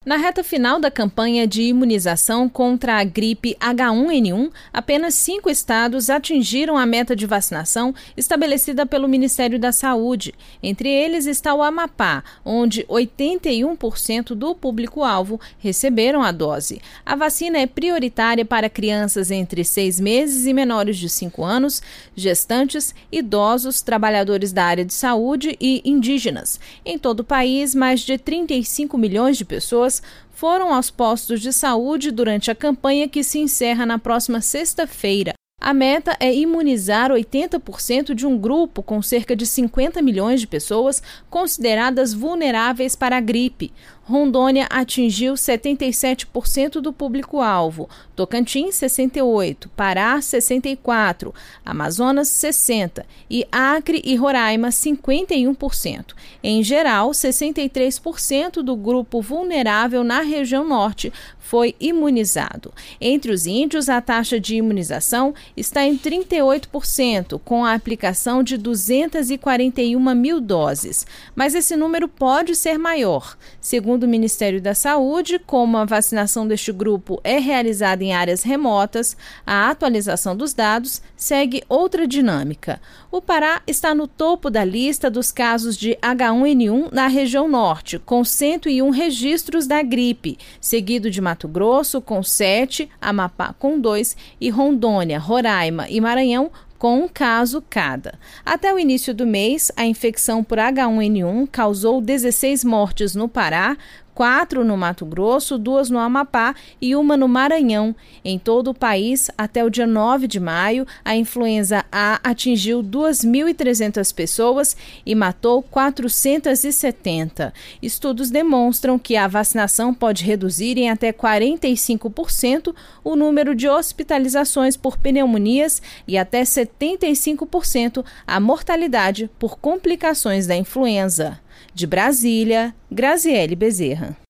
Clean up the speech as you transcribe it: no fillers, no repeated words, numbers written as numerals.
Na reta final da campanha de imunização contra a gripe H1N1, apenas 5 estados atingiram a meta de vacinação estabelecida pelo Ministério da Saúde. Entre eles está o Amapá, onde 81% do público-alvo receberam a dose. A vacina é prioritária para crianças entre 6 meses e menores de 5 anos, gestantes, idosos, trabalhadores da área de saúde e indígenas. Em todo o país, mais de 35 milhões de pessoas foram aos postos de saúde durante a campanha que se encerra na próxima sexta-feira. A meta é imunizar 80% de um grupo com cerca de 50 milhões de pessoas consideradas vulneráveis para a gripe. Rondônia atingiu 77% do público-alvo, Tocantins 68%, Pará 64%, Amazonas 60% e Acre e Roraima 51%. Em geral, 63% do grupo vulnerável na região norte foi imunizado. Entre os índios, a taxa de imunização está em 38%, com a aplicação de 241 mil doses. Mas esse número pode ser maior. Segundo o Ministério da Saúde, como a vacinação deste grupo é realizada em áreas remotas, a atualização dos dados segue outra dinâmica. O Pará está no topo da lista dos casos de H1N1 na região norte, com 101 registros da gripe, seguido de Mato Grosso, com 7, Amapá, com 2 e Rondônia, Roraima e Maranhão, com um caso cada. Até o início do mês, a infecção por H1N1 causou 16 mortes no Pará, 4 no Mato Grosso, 2 no Amapá e 1 no Maranhão. Em todo o país, até o dia 9 de maio, a influenza A atingiu 2.300 pessoas e matou 470. Estudos demonstram que a vacinação pode reduzir em até 45% o número de hospitalizações por pneumonias e até 75% a mortalidade por complicações da influenza. De Brasília, Graziele Bezerra.